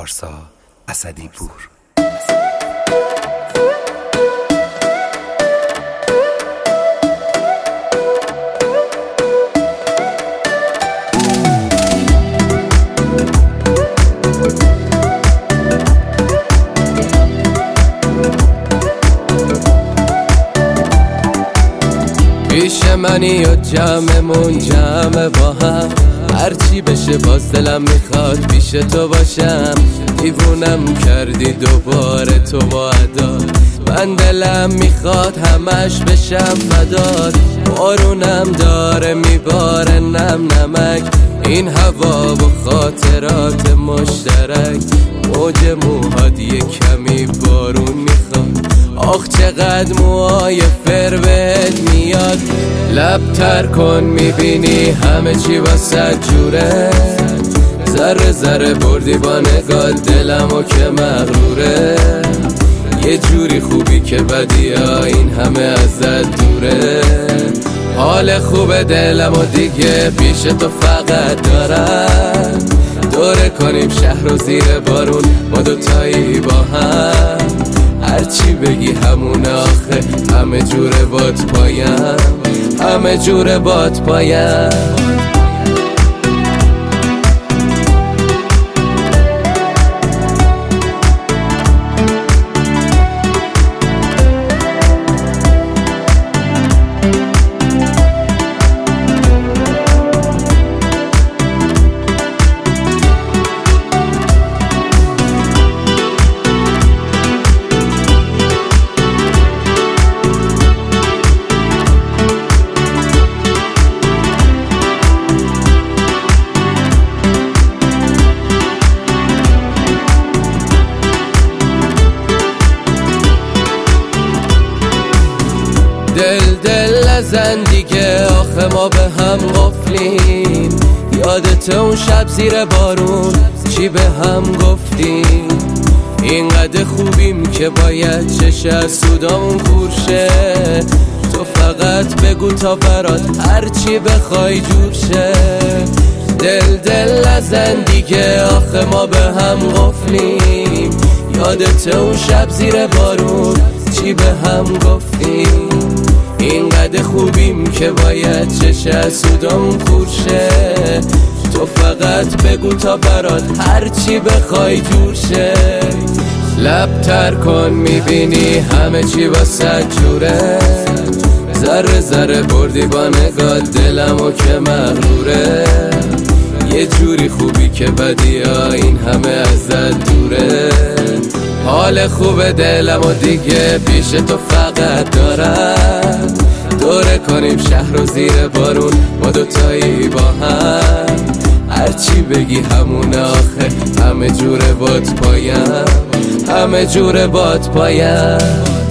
پارسا اسدی پور. پیش منی و جمعمون جمع با هم، هرچی بشه باز دلم میخواد پیش تو باشم. دیوونم کردی دوباره تو وعدات، من دلم میخواد همش بشم فدات. بارونم داره میباره نم نمک، این هوا و خاطرات مشترک. موج موهات یه کمی بارون میخواد، آخ چقدر موهای فر بهت میاد. لب تر کن میبینی همه چی واسه جوره، ذره ذره بردی با نگاه دلمو که مغروره. یه جوری خوبی که بدی ها این همه ازت دوره. حال خوب دلمو دیگه پیش تو فقط دارم، دوره کنیم شهر و زیر بارون ما دوتایی با هم. هرچی بگی همونه آخه، همه جوره بات پایم، همه جوره بات پایم. دل نزن دیگه آخه ما به هم غفلیم. یادت اون شب زیر بارون چی به هم گفتیم؟ اینقدر خوبیم که باید چش از سودامون کورشه. تو فقط بگو تا برات هرچی بخوای جور شه. دل نزن دیگه آخه ما به هم غفلیم. یادت اون شب زیر بارون چی به هم گفتیم؟ اینقدر خوبیم که باید چش از سودامون کورشه. تو فقط بگو تا برات هرچی بخوای جور شه. لب تر کن میبینی همه چی واسه جوره، ذره ذره بردی با نگاه دلمو که مغروره. یه جوری خوبی که بدی ها این همه ازت دوره. حال خوب دلمو دیگه پیش تو فقط دارم، دوره کنیم شهر و زیر بارون ما دوتایی با هم. هرچی بگی همونه آخه، همه جوره بات پایم، همه جوره بات پایم.